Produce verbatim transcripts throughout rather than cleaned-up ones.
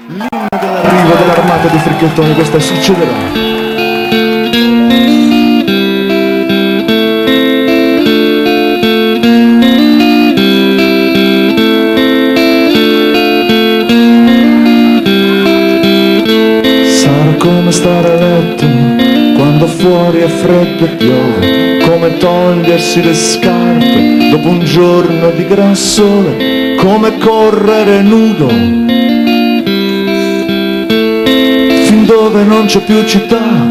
L'inno dell'arrivo dell'armata di fricchettoni, questa succederà. Come stare a letto quando fuori è freddo e piove, come togliersi le scarpe dopo un giorno di gran sole, come correre nudo fin dove non c'è più città.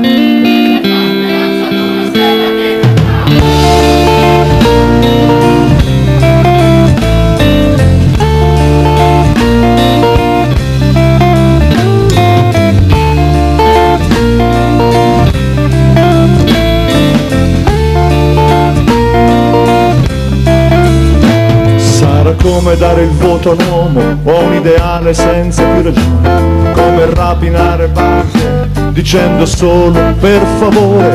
Come dare il voto a un uomo o a un ideale senza più ragione, come rapinare banche dicendo solo per favore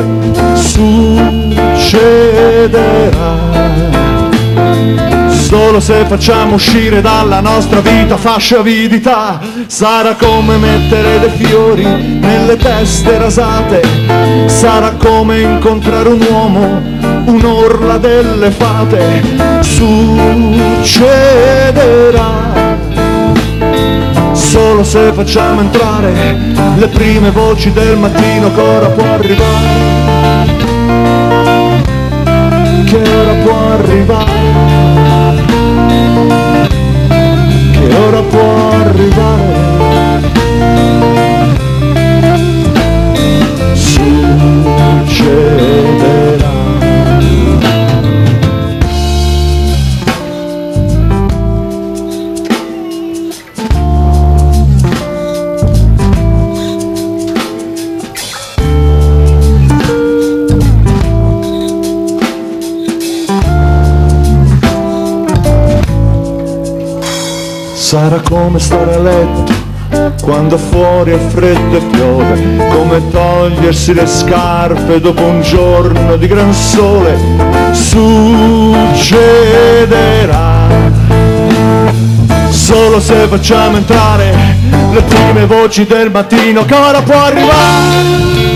succederà. Solo se facciamo uscire dalla nostra vita fascia avidità. Sarà come mettere dei fiori nelle teste rasate, sarà come incontrare un uomo, un'orla delle fate. Succederà solo se facciamo entrare le prime voci del mattino. Che ora può arrivare, che ora può arrivare, che ora può arrivare. Succederà. Sarà come stare a letto quando fuori è freddo e piove, come togliersi le scarpe dopo un giorno di gran sole. Succederà solo se facciamo entrare le prime voci del mattino. Che ora può arrivare,